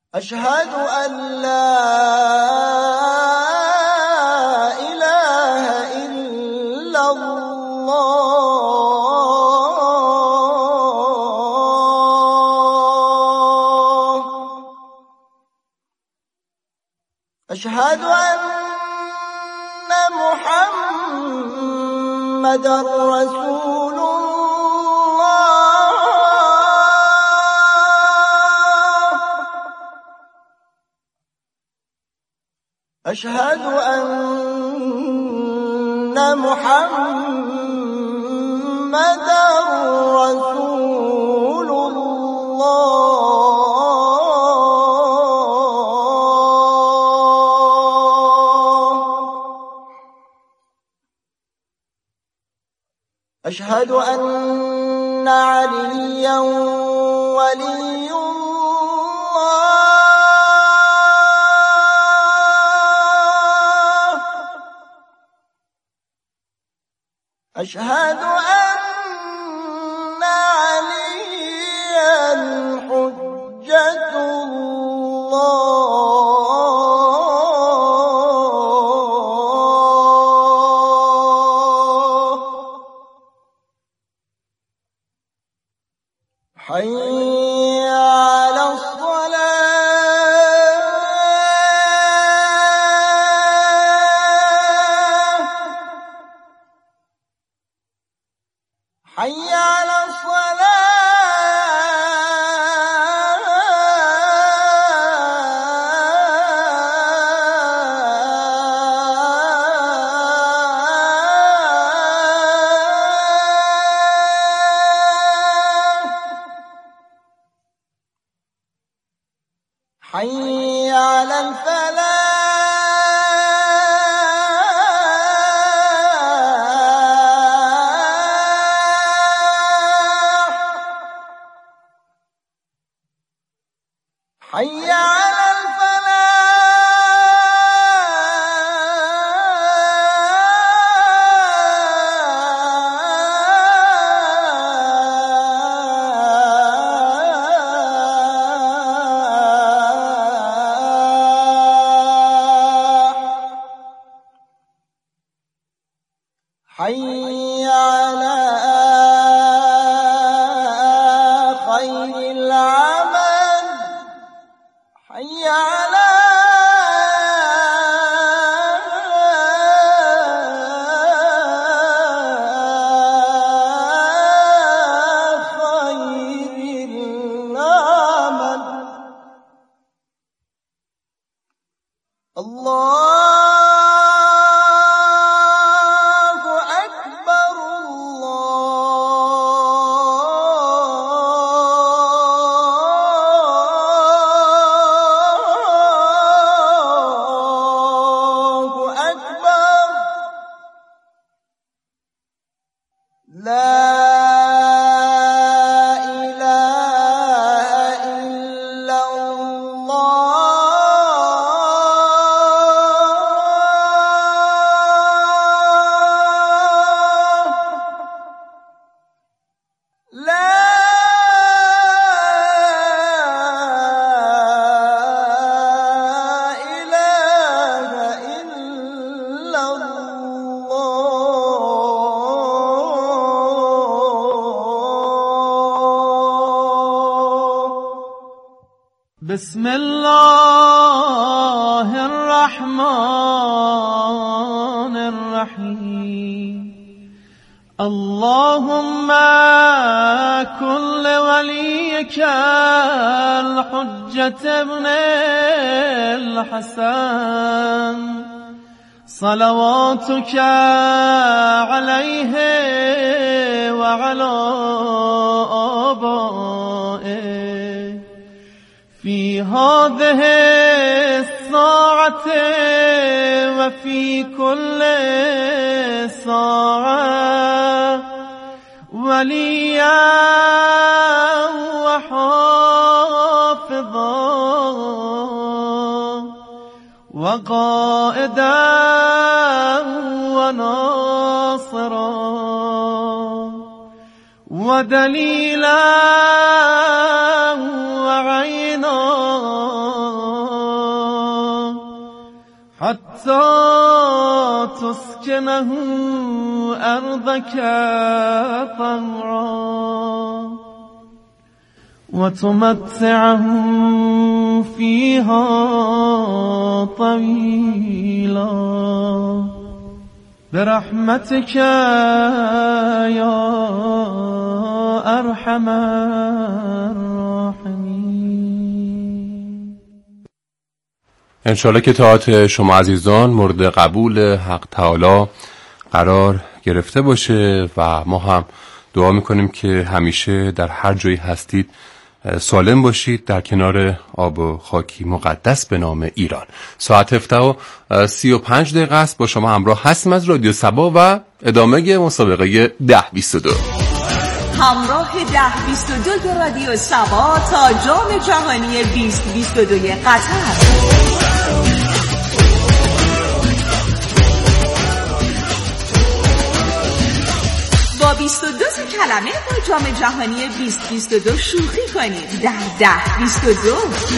أشهد أن لا إله إلا الله. أشهد أن محمدًا رسول الله. أشهد أن محمدًا رسول الله. أشهد أن عليًّا ولي الله. أشهد أن عليًّا حجة الله. حي على الصلاة. حي على حي على الفلاح. حي على حي على خير العمل. حي على خير العمل. الله لا إله إلا الله. لا إله إلا الله. بسم الله الرحمن الرحيم. اللهم كن لوليك الحجة ابن الحسن صلواتك عليه وعلى آبائه في هذه الساعة وفي كل ساعة وليا وحافظا وقائدا وناصرا ودليلا وعينا حتی تسکنه ارضك طهرا وتمتعه فيها طويلا برحمتك يا ارحم الراحمين. انشاءالله که طاعت شما عزیزان مورد قبول حق تعالی قرار گرفته باشه و ما هم دعا میکنیم که همیشه در هر جایی هستید سالم باشید در کنار آب و خاکی مقدس به نام ایران. ساعت 7:35 است. با شما همراه هستیم از رادیو صبا و ادامه مسابقه 10-22. همراه 10-22 به رادیو صبا تا جام جهانی 2022 قطر. با 22 کلمه با جام جهانی 2022 شوخی کنید در 10-22.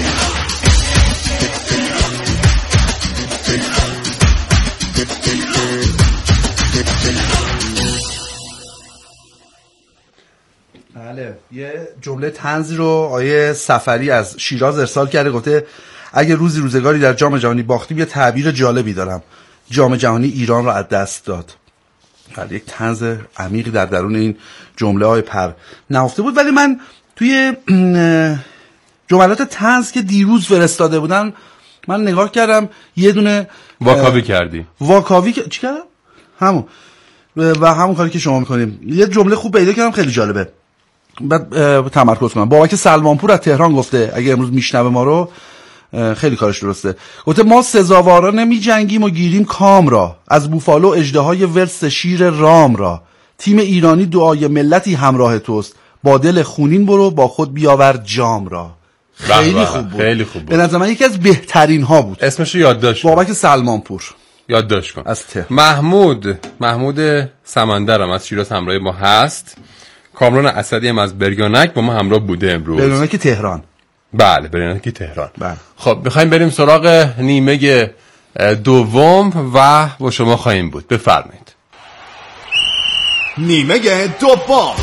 بله، یه جمله طنزی رو آیه سفری از شیراز ارسال کرده، گفته اگه روزی روزگاری در جام جهانی باختیم یه تعبیر جالبی دارم، جام جهانی ایران رو از دست داد. بله، یک طنز عمیقی در درون این جمله های پر نهفته بود. ولی من توی جملات طنز که دیروز فرستاده بودن من نگاه کردم، یه دونه واکاوی کردی. واکاوی چی کردم؟ همون و همون کاری که شما میکنیم. یه جمله خوب پیدا کردم خیلی جالبه. بعد تمرکز کنم. بابک سلمانپور از تهران گفته، اگه امروز میشنوه ما رو خیلی کارش درسته. گفته ما سزاوارانه می جنگیم و گیریم کام را، از بوفالو اژدهای ورس شیر رام را. تیم ایرانی دعای ملتی همراه توست، با دل خونین برو با خود بیاور جام را. خیلی خوب بود. خیلی خوب بود. به نظر من یکی از بهترین ها بود. اسمش رو یادداشت. بابک سلمانپور. یادداشت کن. از ته. محمود سمندرم از شیراز همراه ما هست. کامران اسدی هم از بریانک با ما همراه بوده امروز. بریانک تهران. بله، بریانک تهران. بله. خب میخوایم بریم سراغ نیمه دوم و با شما خواهیم بود. بفرمایید. نیمه دوم.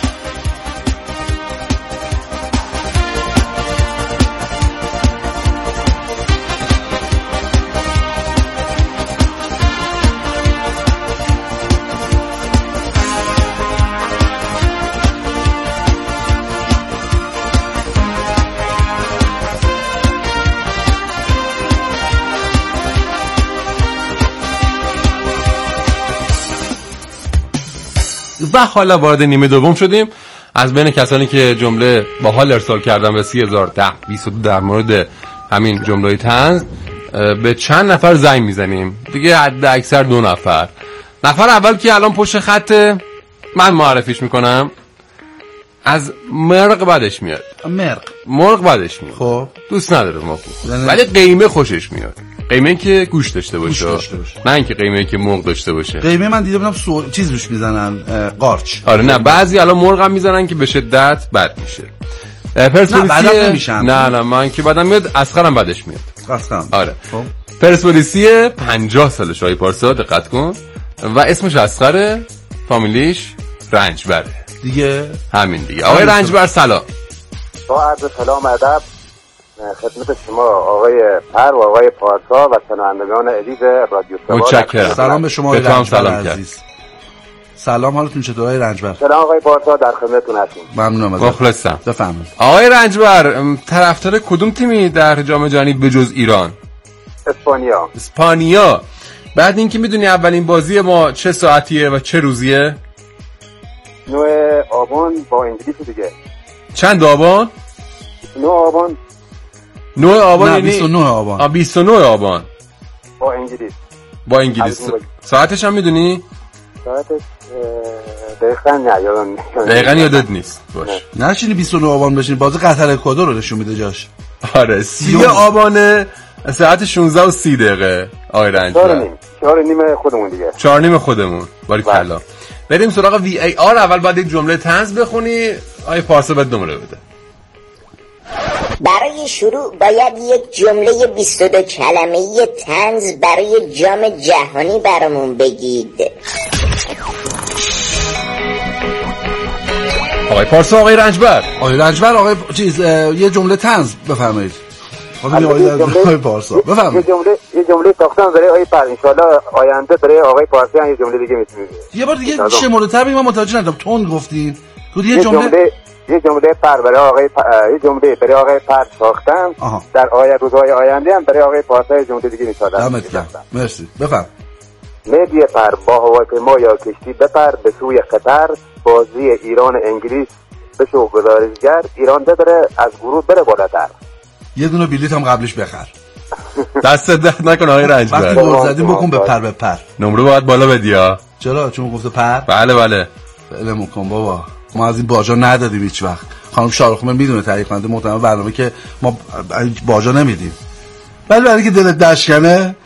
و حالا وارد نیمه دوم شدیم. از بین کسانی که جمله باحال ارسال کردن به 3010-22 در مورد همین جمله طنز به چند نفر زنگ میزنیم دیگه، حد اکثر 2 نفر. نفر اول که الان پشت خط من معرفیش میکنم، از مرغ بدش میاد. مرغ بدش میاد. خب دوست نداره ما، ولی قیمه خوشش میاد. قیمه که گوش داشته باشه، نه اینکه قیمه که مرغ داشته باشه. قیمه من دیده بودم چیز روش میزنن، قارچ. آره نه، بعضی الان مرغ هم میزنن که به شدت بد میشه. پرسپولیسی نه من که بعدم میاد، اسخرم بدش میاد. اسخرم. آره. پرسپولیسی 50 سالش آقای پارسا، دقت کن. و اسمش اسخره، فامیلیش رنجبره. دیگه همین دیگه. آقای رنجبر سلام. با عرض سلام ادب خدمت شما آقای پر و آقای پارسا و شنوندگان عزیز رادیو صبا. متشکرم. سلام به شما آقای رنجبر عزیز. سلام، حالتون چطوره آقای رنجبر؟ سلام آقای پارسا، در خدمتتون هستیم. ممنونم ازت. مخلصم. بفرمایید. آقای رنجبر طرفدار کدوم تیمی در جام جهانی به جز ایران؟ اسپانیا. بعد اینکه میدونی اولین بازی ما چه ساعتیه و چه روزیه؟ 9 آبان با انگلیس دیگه. چند آبان؟ 9 آبان. 9 آبان نه یعنی 29 آبان. 29 آبان. با انگلیس. ساعتش هم میدونی؟ ساعتش دقیقاً یادت نیست. باش. نشینی 29 آبان بشین، بازی قطر اکوادور رو نشون میده جاش. آره 30 آبان ساعت 16:30 آقای رنجبر. 4:30 خودمون دیگه. 4:30 خودمون. باریکلا. بریم سراغ VAR. اول باید یک جمله طنز بخونی. آقای پارسا بعد نمره بده. برای شروع باید یک جمله 22 کلمه‌ای طنز برای جام جهانی برامون بگید. آقای پارسا، آقای رنجبر. آقای چیز یه جمله طنز بفرمایید. آقای پارسا بفرمایید. یه جمله ساختم برای آقای پر، ان شاءالله آینده برای آقای پارسی هم یه جمله دیگه میتونید. یه بار دیگه شمردتر بگید، من متوجه نشدم. تند گفتین. یه جمله پر برای آقای پر ساختم. در روزهای آینده هم برای آقای پارسا یه جمله دیگه می‌سازم. دمت گرم. مرسی. بفرم. مهدی پر با هواپیما یا کشتی بپر به سوی قطر، بازی ایران انگلیس بشو گزارشگر، ایران ببره از گروه بره بالاتر. یه دونه بلیط هم قبلش بخر. دست درد نکنه آقای رنجبر. وقتی گل زدیم بکن بپر. نمره باید بالا بدی ها. چرا؟ چون گفته پر؟ بله. علمو کن بابا. ما از این باجا ندادیم هیچ وقت. خانم شارخومه میدونه تهیه کننده محترم برنامه که ما باجا نمیدیم. ولی برای که دلت دشکنه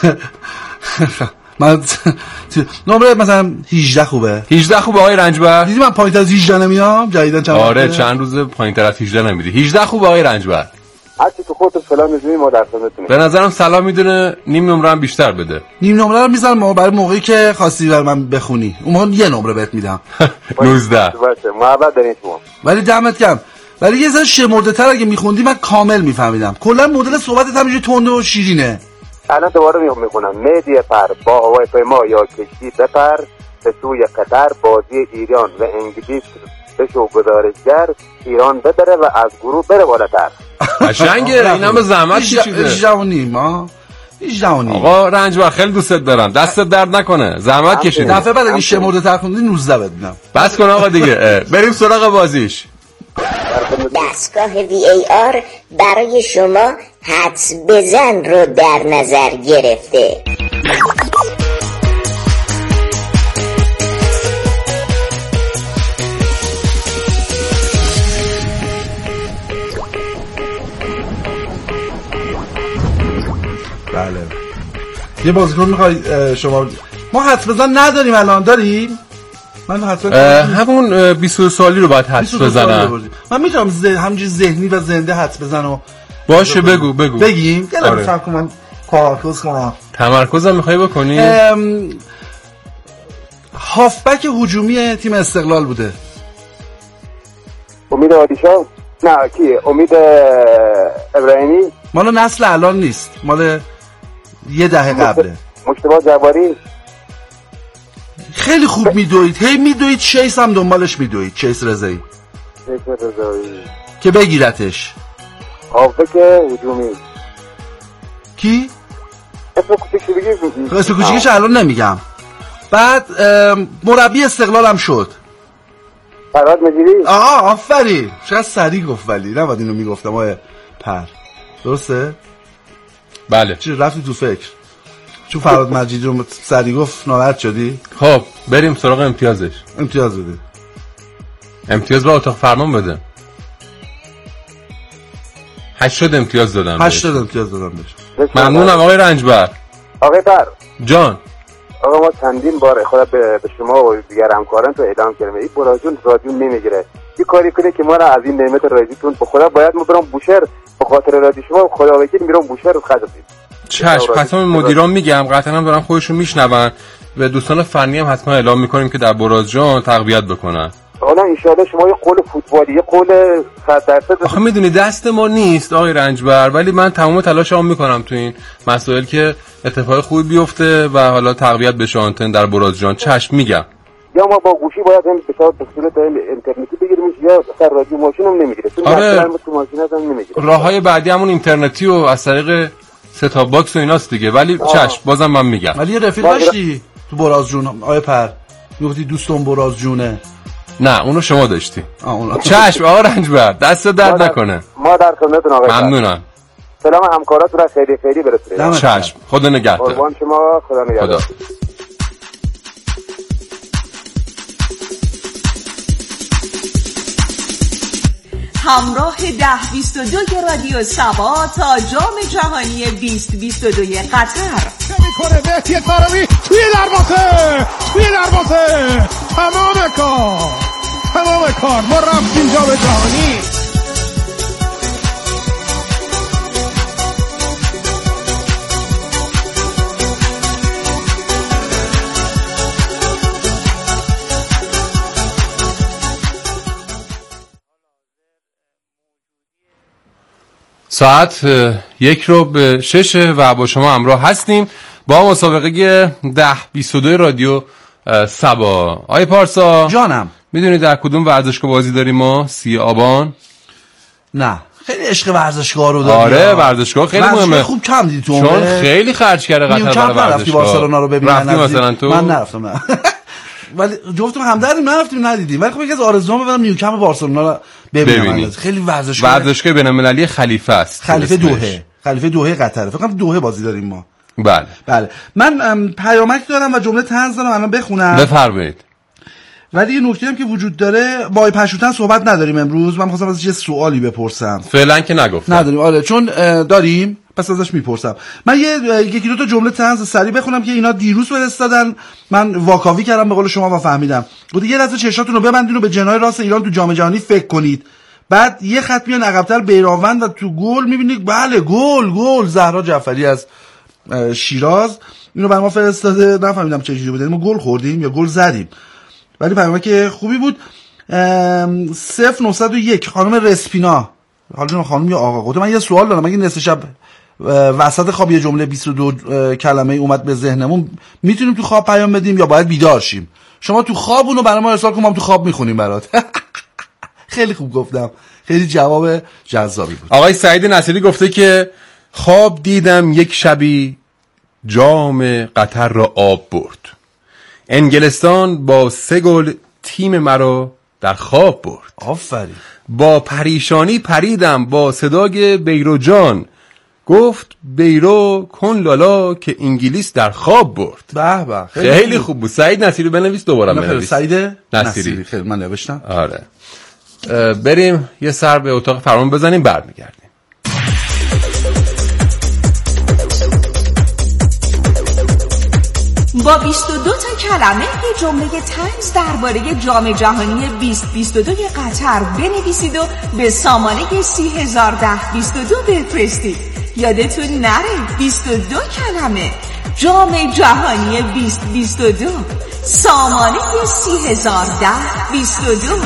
من نمره مثلا 18 خوبه. 18 خوبه آقای رنجبر. دیدی من پایین‌تر از 18 نمیام. جدیدن چند آره چند روز پایین‌تر از 18 نمیدی. 18 خوبه آقای رنجبر. هرچی تو خودت سلام می‌دونی ما در خدمتتونیم. به نظرم سلام میدونه نیم نمره هم بیشتر بده. نیم نمره رو میذارم ما برای موقعی که خواستی برای من بخونی. اون موقع یه نمره بهت میدم. 19. باشه محبت دارین شما. ولی دمت گرم. ولی یه ذره شمرده‌تر اگه میخوندی من کامل میفهمیدم. کلا مدل صحبتت هم یه تند و شیرینه. الان دوباره میخونم. مهدی پر با هواپیما یا کشتی بپر به سوی قطر، بازی ایران و انگلیس بشو گزارشگر، ایران ببره و از گروه بره بالاتر. قشنگه. این هم زحمت کشیده. 18 آقا رنجبر خیلی دوستت دارم. دستت درد نکنه. زحمت کشیده. دفعه بعد اگه شمرده تر خوندی 19 بدم. بس کن آقا دیگه. بریم سراغ بازیش. دستگاه VAR برای شما حدس بزن رو در نظر گرفته. بله. یه بازیکن میخوای شما؟ ما حدس بزن نداریم الان. داریم؟ من حدس همون 22 سالی رو باید حدس بزنم. من میتونم همینجوری ذهنی و زنده حدس بزنم. باشه بگو. بگیم؟ آره. من تمرکز کنم. تمرکزم میخوای بکنی؟ هافبک هجومی تیم استقلال بوده. امید عادیشاه؟ نه کی؟ امید ابراهیمی؟ مال نسل الان نیست، مال یه دهه قبله. مصطفی جباری؟ خیلی خوب میدوید. هی میدوید. چیس هم دنبالش میدوید. چیس رضایی که بگیرتش. هافبک هجومی کی؟ اسم کوچیکش اسم کوچیکش الان نمیگم. بعد مربی استقلال هم شد. فراد مجیدی. آفرین. چقدر سریع گفت. ولی نباید اینو میگفتم آقای پر. درسته؟ بله. چی رفتی تو فکر؟ چون فراد مجیدی رو سریع گفت ناراحت شدی؟ خب بریم سراغ امتیازش. امتیاز بده. امتیاز با اتاق فرمان بده. 80 امتیاز دادم. 80 امتیاز دادم بهش. ممنونم آقای رنجبر. آقای پر جان. آقا ما چندین بار خدا به شما و دیگر همکاران تو اعلام کردیم این برازیل رادیو نمیگیره. یه کاری کنه که ما را از این نعمت رادیوتون به خدا باید ما برام بوشهر به خاطر رادیو شما خدا وکیل میرم بوشهر رو خرج بدید. چشم. حتما مدیران میگم. قطعا هم دارن خودشون میشنون. و دوستان فنی هم حتما اعلام میکنیم که در برازجان تقویت بکنن. حالا ان شاءالله شما یه قول فوتبالی، یه قول 100%. آخه میدونی دست ما نیست آقای رنجبر، ولی من تمام تلاشمو میکنم تو این مسائل که اتفاق خوبی بیفته و حالا تقویت بشه آنتن در برازجان. چشم میگم. یا ما با گوشی باید هم به صورت اینترنتی بگیریمش یا سر رادیو ماشین هم نمیگیره. آره. تو ماشین هم نمیگیره. راههای بعدی همون اینترنتی و از طریق ست باکس و ایناست دیگه. ولی چشم بازم من میگم. ولی یه رفیق داشتی تو برازجون آقای پر، میگفتی دوستم برازجونه. نه اونو شما داشتی. چشم آقا رنجبر دست درد نکنه. ما در خدمتتون آقای. ممنونم. سلام همکاراتون را خیلی خیلی برسونید. چشم. خدا نگهدار. قربان شما. خدا نگهدار. همراه 1022 رادیو سبا تا جام جهانی 2022 قطر. میکنه مهدی طارمی توی دروازه تمام کار ما رفتیم جام جهانی. ساعت 5:01 و با شما همراه هستیم با مسابقه 10-22 رادیو سبا. آی پارسا جانم، میدونی در کدوم ورزشگاه بازی داریم ما؟ 30 آبان. نه خیلی عشق ورزشگاه رو داری. آره ورزشگاه خیلی مهمه. خوب کم دیدی تو چون خیلی خرج کرده قطر برای ورزشگاه. بارسلونا رو ببینی؟ رفتی مثلا تو؟ من نرفتم نه. ولی جفتم همدردیم نرفتیم ندیدیم. ولی خب یکی از آرزوام ببرم نیوکمپ بارسلونا رو ببینم. خیلی ورزشگاه بین‌المللی خلیفه است. خلیفه دوحه قطر. فکر کنم دوحه بازی داریم ما. بله. من پیامک دارم و جمله طنز دارم الان بخونم. بفرمایید. ولی یه نکته هم که وجود داره، با پشوتن صحبت نداریم امروز. من می‌خواستم ازش یه سوالی بپرسم. فعلا که نگفتم. نداریم. آره چون داریم پس ازش میپرسم. من یکی دو تا جمله طنز سریع بخونم که اینا دیروز فرستادن، من واکاوی کردم به قول شما و فهمیدم. گفتم یه لحظه چشاتون رو ببندین و به جناح راست ایران تو جام جهانی فکر کنید. بعد یه خط میان عقب‌تر بیراوند و تو گل می‌بینید بله گل زهرا جعفری از شیراز اینو برام فرستاده. نفهمیدم چه جوری بود، ما گل خوردیم یا گل زدیم، ولی پیامک که خوبی بود. 0901 خانم رسپینا، حالا خانم یا آقا، گفتم من یه سوال دارم. اگه نصف شب وسط خواب یه جمله 22 کلمه اومد به ذهنمون، میتونیم تو خواب پیام بدیم یا باید بیدار شیم؟ شما تو خواب اونو برای ما ارسال کن، ما تو خواب میخونیم برات. خیلی خوب گفتم، خیلی جواب جذابی بود. آقای سعید نصیری گفته که خواب دیدم یک شبی جام قطر را آب برد. انگلستان با 3 گل تیم مرا در خواب برد. آفرین. با پریشانی پریدم با صدای بیرو جان، گفت بیرو کن لالا که انگلیس در خواب برد. به به خیلی خوب بود. سعید نصیری بنویس دوباره بنویس. سعید نصیری. خیلی من نوشتم. آره. بریم یه سر به اتاق فرمان بزنیم برمیگردیم. با 22 تا کلمه یه جمله طنز درباره جام جهانی 2022 قطر بنویسید و به سامانه 30,010-22 بفرستید. یادتون نره 22 کلمه، جام جهانی 2022، سامانه 30,010-22.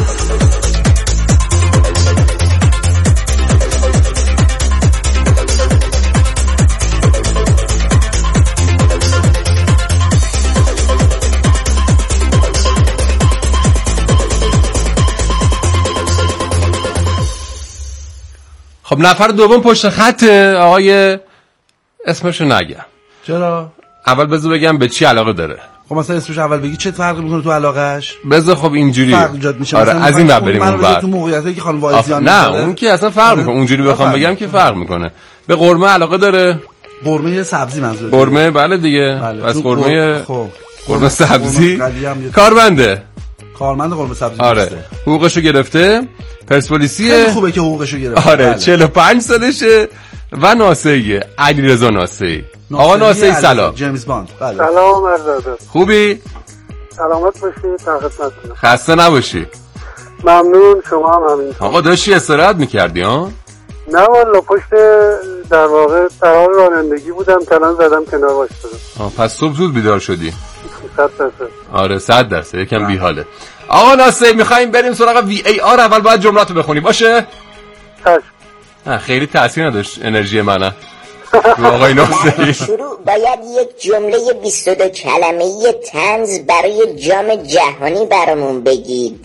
خب نفر دوم پشت خط آقای اسمشو نگم. چرا؟ اول بذار بگم به چی علاقه داره. خب مثلا اسمش اول بگی چه فرقی میکنه تو علاقهش؟ بذار خب اینجوری فرق ایجاد میشه. آره از این بعد بریم اون بعد. تو موقعیتی که خانم واعظیان نه اون که اصلا فرق میکنه. اونجوری بخوام بگم که فرق میکنه. به قرمه علاقه داره. قرمه سبزی منظور. قرمه بله دیگه. بس قرمه خب قرمه سبزی کارمنده قرمه سبزی. آره حقوقشو گرفته. پرسپولیسی خیلی خوبه که حقوقشو گرفته. آره 45 سالشه و ناسه‌ایه. علیرضا ناسه‌ای. آقا ناسه‌ای سلام. جیمز باند. بله. سلام مرزاده. خوبی؟ سلامت باشی، در خدمتتونم. خسته نباشی. ممنون، شما هم همین. آقا داشتی استراحت می‌کردی ها؟ نه والا پشت در واقع در حال رانندگی بودم، کلان زدم کنار وایسادم. پس صبح زود بیدار شدی؟ 100%. آره 100%. یکم بیحاله. آقا ناصری می‌خوایم بریم سراغ VAR. اول باید جملاتو بخونی باشه؟ چشم. خیلی تاثیر نداشت انرژی منه. آقای ناصری شروع باید یک جمله 22 کلمه‌ای طنز برای جام جهانی برامون بگید.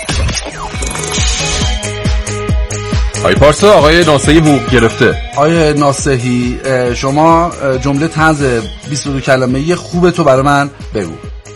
آقای پارسا آقای ناصری حقوق گرفته. آقای ناصری شما جمله طنز 22 کلمه‌ای خوب تو برای من بگو.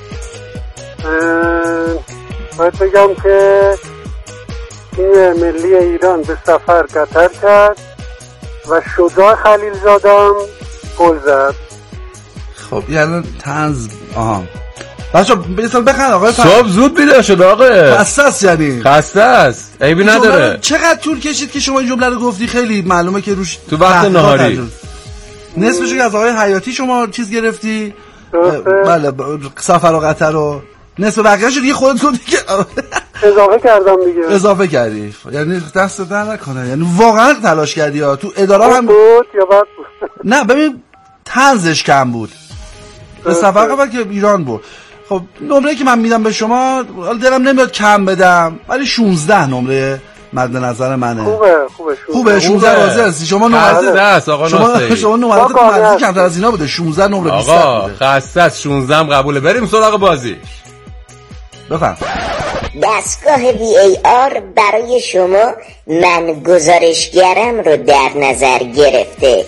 باید بگم که تیم ملی ایران به سفر قطر کرد و شجاع خلیلزادم گل زد. خب یعنی طنز بچه بیسال بخند آقای صبح زود بیدار شد آقا. خسته است یعنی خسته است عیبی نداره. چقدر طول کشید که شما این جمله رو گفتی؟ خیلی معلومه که روش تو وقت نهاری نصفش از آقای حیاتی شما چیز گرفتی. بله سفر و قطر رو نصف بقیه‌اش دیگه خودت دیگه اضافه کردم دیگه. اضافه کردی یعنی دست در نکنه، یعنی واقعا تلاش کردی ها. تو اداره هم بود یا بد بود؟ نه ببین طنزش کم بود. به سفر قبل که ایران بود. خب نمره که من میدم به شما دلم نمیاد کم بدم ولی 16 نمره مد نظر منه. خوبه 16 راضی هستی شما نمره است آقا ناصری. شما نمره مرزی کمتر از اینا بوده 16 نمره 20 بوده. آقا خسته است 16 هم قبوله. بریم سراغ بازی. بفهم. دستگاه VAR برای شما من گزارشگرم رو در نظر گرفته.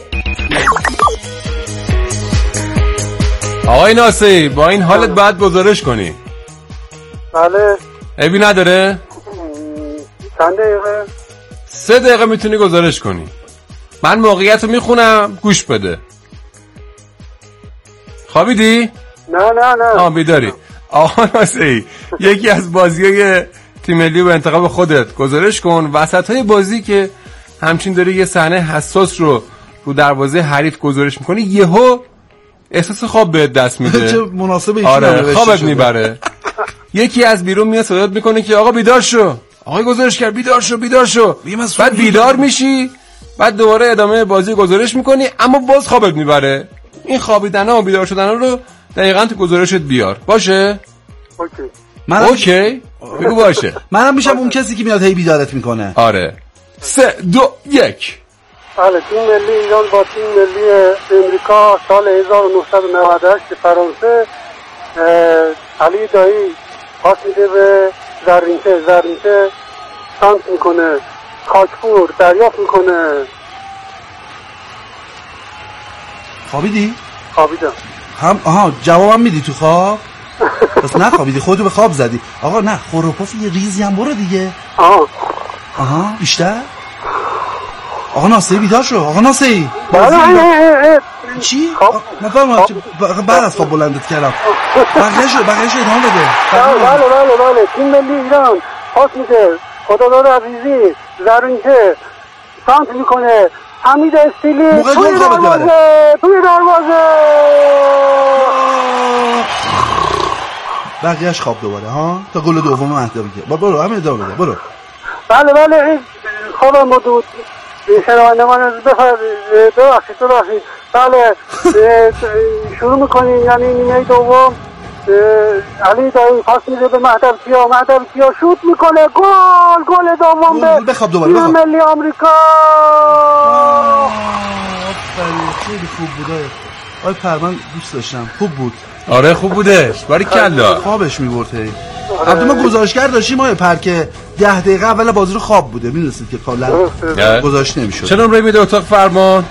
آقای ناصری با این حالت باید گزارش کنی. بله. عیبی نداره؟ چند دقیقه؟ 3 دقیقه میتونی گزارش کنی. من موقعیت رو میخونم گوش بده. خوابیدی؟ نه بیداری. آقا ناصری یکی از بازی‌های تیم ملی به انتخاب خودت گزارش کن. وسط‌های بازی که همچین داری یه صحنه حساس رو دروازه حریف گزارش میکنی یهو احساس خواب بهت دست میده. چه مناسبه. آره خوابت میبره. یکی از بیرون میاد صدات میکنه که آقا بیدار شو. آقای گزارش کرد بیدار شو. بعد بیدار میشی. بعد دوباره ادامه بازی گزارش میکنی اما باز خوابت میبره. این خوابیدن‌ها و بیدار شدن‌ها رو دقیقاً تو گزارشت بیار. باشه؟ اوکی. بگو باشه. منم میشم اون کسی که میاد هی بیدارت میکنه. آره 3 2 1. بله تیم ملی ایران با تیم ملی امریکا سال 1998 فرانسه. علی دایی پاس میده به زرینچه سانت میکنه. خاکپور دریافت میکنه. خوابیدی؟ خوابیدم. جوابم میدی تو خواب؟ بس نخوابیدی خودتو به خواب زدی. آقا نه خروپاف یه ریزی هم برو دیگه. بیشتر؟ آقا ناصری بیدار شو. آقا ناصری چی؟ نفهمم بعد از خواب بلندت کردم. بقیه‌شو ادامه بده. بله تیم ملی ایران پاس میده خداداد عزیزی زرینچه سانت میکنه. حمید استیلی توی دروازه بقیهش خواب دوباره تا گل دوم مهدا بگه. برو همین ادامه بده برو. بله این خوابم بود. شنوندگان ببخشید بله شروع میکنیم یعنی نیمه دوم. علی دایی پاس میده به مهدوی کیا شوت میکنه. گل دوم به تیم ملی آمریکا. خیلی خوب بود. آی پرمان دوست داشتم. خوب بود. آره خوب بودش. باریکلا. خوابش میبرد. البته ما گزارشگر داشتیم آیه پر که 10 دقیقه اول بازی رو خواب بوده. میدونستید که کلا گزارش نمیشد. چه نمره میده اتاق فرمان؟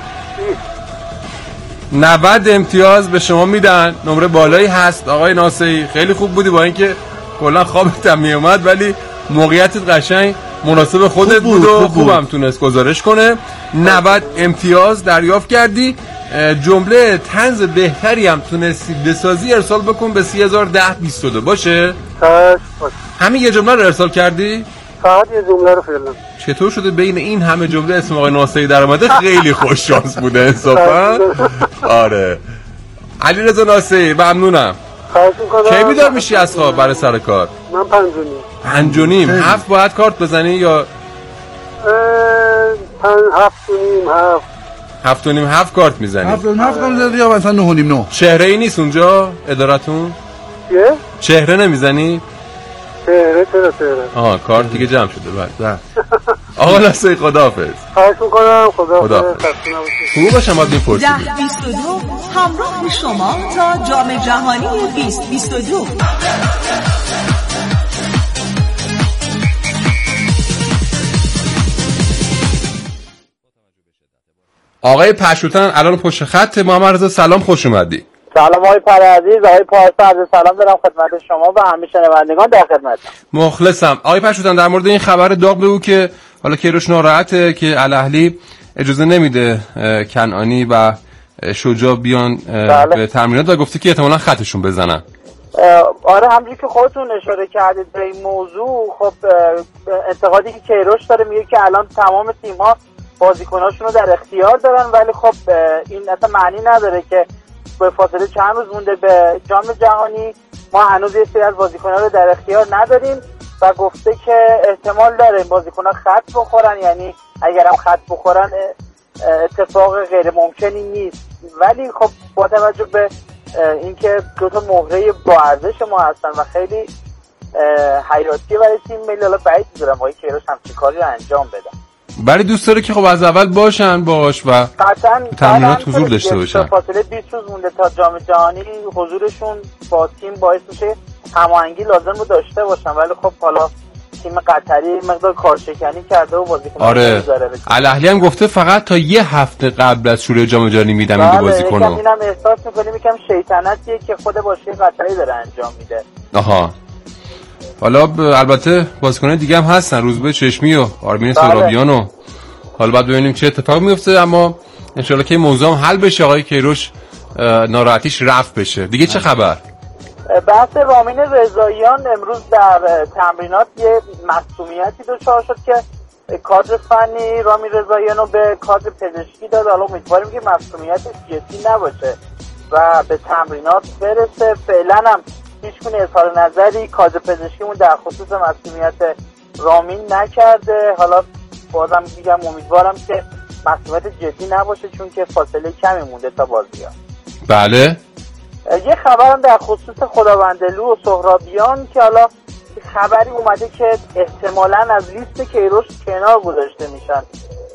90 امتیاز به شما میدن. نمره بالایی هست آقای ناصری. خیلی خوب بودی با اینکه کلا خوابت هم میومد ولی موقعیتت قشنگ مناسب خودت بود و خوبم تونست گزارش کنه. 90 امتیاز دریافت کردی. جمله طنز بهتری هم تونستی بسازی. ارسال بکن به 301022 باشه؟ همین یه جمله رو ارسال کردی؟ فقط یه جمله رو فعلا. چطور شده بین این همه جمله اسم آقای ناصری در اومده؟ خیلی خوش شانس بوده انصافا. آره علیرضا ناصری ممنونم. کی بیدار میشی از خواب برای سر کار؟ من 5:30. 7 باید کارت بزنی یا 7:30 7 کارت میزنی؟ 7 کارت میزنی یا مثلا 9:30. چهره ای نیست اونجا ادارتون؟ چهره نمیزنی؟ چهره کارت دیگه جمع شده. بعد آقا ناصری خداحافظ. خواهش میکنم. خداحافظ. خوب باشم باید میپرسید. 10-22 همراه شما تا جام جهانی 2022. آقای پشوتن الان پشت خط. محمد رضا سلام، خوش اومدی. سلام آقای پرعزیز، آقای پارسا، عرض سلام دارم خدمت شما و همه شنوندگان در خدمتم. مخلصم. آقای پشوتن در مورد این خبر داغ بگو که حالا کیروش ناراحته که الاهلی اجازه نمیده کنعانی و شجاع بیان به تمرینات و گفته که احتمالاً خطشون بزنن. آره همونجوری که خودتون اشاره کردید به این موضوع، خب انتقادی که کیروش داره میگه که الان تمام تیم‌ها بازیکناشون رو در اختیار دارن، ولی خب این اصلا معنی نداره که به فاصله چند روز مونده به جام جهانی ما هنوز یه سری از بازیکن‌ها رو در اختیار نداریم و گفته که احتمال داره این بازیکن‌ها خط بخورن، یعنی اگرم خط بخورن اتفاق غیر ممکنی نیست. ولی خب با توجه به اینکه دو تا مهره با ارزش ما هستن و خیلی حیاتیه برای تیم ملی. حالا بعید می‌دونم آقای کیروش همچین کاری رو انجام بدن، ولی دوست داره که خب از اول باشن باش و قطعاً تمرینات حضور داشته باشن. فاصله 20 روز مونده تا جام جهانی، حضورشون با تیم باعث میشه هماهنگی لازم رو داشته باشن، ولی خب حالا تیم قطری مقدار کارشکنی کرده و بازیکن‌ها آره الاهلی هم گفته فقط تا یه هفته قبل از شروع جام جهانی میدم این دو بازیکنو. اینم احساس می‌کنیم یکم شیطنتیه که خود باشگاه قطری داره انجام میده. آها حالا البته بازیکنان دیگه هم هستن، روزبه چشمی و آرمین سهرابیان و حالا بعد ببینیم چه اتفاقی میفته، اما ان شاءالله که موضوع حل بشه، آقای کیروش ناراحتیش رفع بشه. دیگه چه خبر؟ بحث رامین رضاییان امروز در تمرینات یه مصدومیتی دچار شد که کادر فنی رامین رضاییان رو به کادر پزشکی داد. حالا امیدواریم که مصدومیتش جدی نباشه و به تمرینات برسه. فعلا هم هیچگونه اظهار نظری کادر پزشکیمون در خصوص مصدومیت رامین نکرده. حالا بازم میگم امیدوارم که مصدومیت جدی نباشه چون که فاصله کمی مونده تا بازی‌ها. بله یه خبرم در خصوص خداوندلو و سهرابیان که حالا خبری اومده که احتمالاً از لیست کیروش کنار گذاشته میشن.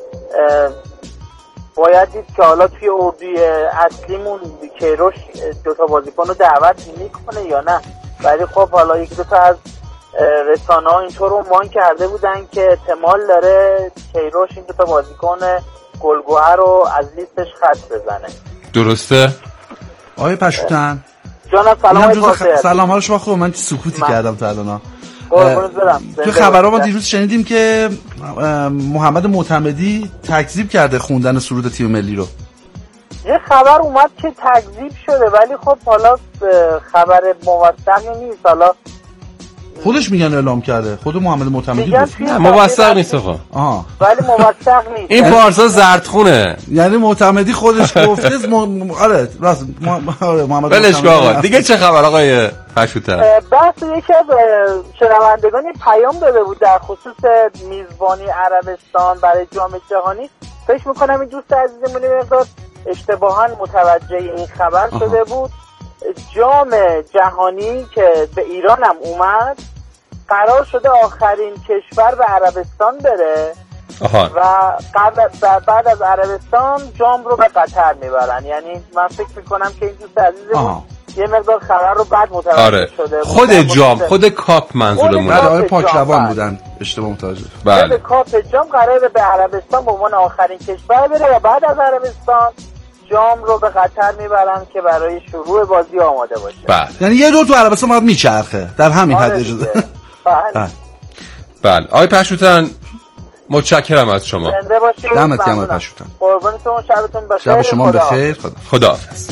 باید دید که حالا توی اردوی اصلیمون کیروش دوتا بازیکن رو دعوت میکنه یا نه، ولی خب حالا یک دوتا از رسانه‌ها اینطور عنوان کرده بودن که احتمال داره کیروش این دوتا بازیکن گلگوهر رو از لیستش خط بزنه. درسته؟ آقای پشوتن جانم سلام. سلام حال شما خوب؟ من سکوتی کردم تا الان. تو خبرها ما دیروز شنیدیم که محمد معتمدی تکذیب کرده خوندن سرود تیم ملی رو. یه خبر اومد که تکذیب شده ولی خب حالا خبر موثقی نیست. حالا خودش میگن اعلام کرده، خود محمد معتمدی گفت. نه موثق نیست آقا. ولی موثق نیست. این پارسا زردخونه. یعنی معتمدی خودش گفته آره راست محمد ولش کن آقا. دیگه چه خبر آقای پشوتن؟ بس یکی از شنوندگانی پیام داده بود در خصوص میزبانی عربستان برای جام جهانی. فکر میکنم این دوست عزیزمون مقدار اشتباهاً متوجه این خبر شده بود. جام جهانی که به ایران هم اومد قرار شده آخرین کشور به عربستان بره و بعد از عربستان جام رو به قطر میبرن. یعنی من فکر میکنم که این دوست عزیزمون یه مقدار خبر رو بعد متوجه شده. خود جام خود کاپ منظورمون آقای پاکروان بودن اشتباه متوجه. بله کاپ جام قراره به عربستان به عنوان آخرین کشور بره و بعد از عربستان جام رو به قطر میبرن که برای شروع بازی آماده باشه. بله یعنی یه دور تو عربستان باید میچرخه در همین حد اجازه. بله آقای پشوتن متشکرم از شما. زنده باشید. دمت گرم آقای پشوتن. قربانتون، شبتون بخیر. شب شما بخیر. خداحافظ.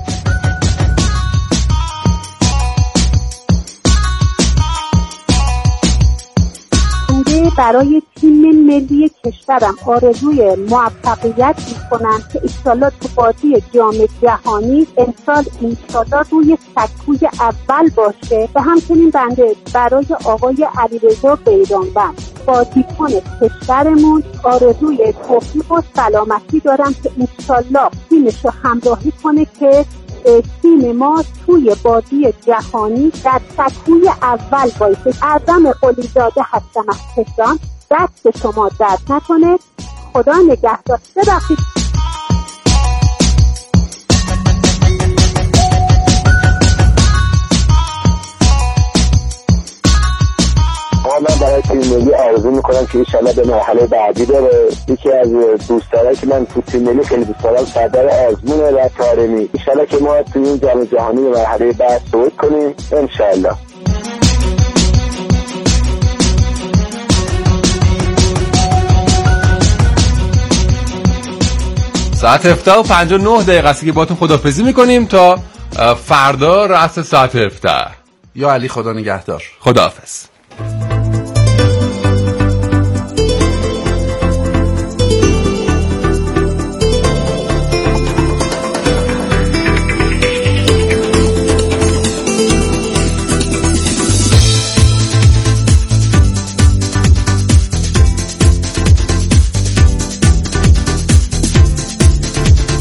برای تیم ملی کشورم آرزوی موفقیت میکنم که انشالله تو بازی جام جهانی امسال انشالله روی سکوی اول باشه و همچنین بنده برای آقای علیرضا بیرانوند بازیکن کشورمون آرزوی توفیق و سلامتی دارم که انشالله تیمش رو همراهی کنه که تیم ما توی بازی جهانی در سکوی اول بایسته. اعظم قلیزاده هستم از تهران. دست شما درد نکنه. خدا نگهدار. ببخشید من برای تیم ملی آرزو میکنم که انشالله به مرحله بعدی بره. یکی از دوستانه که من تو تیم ملی خیلی دوست دارم سردار آزمونه و طارمی. انشالله که ما تو این جام جهانی به مرحله بعد صعود کنیم انشالله. ساعت 7:59 است که باهاتون خداحافظی میکنیم تا فردا رأس ساعت 17. یا علی خدا نگهدار. خداحافظ.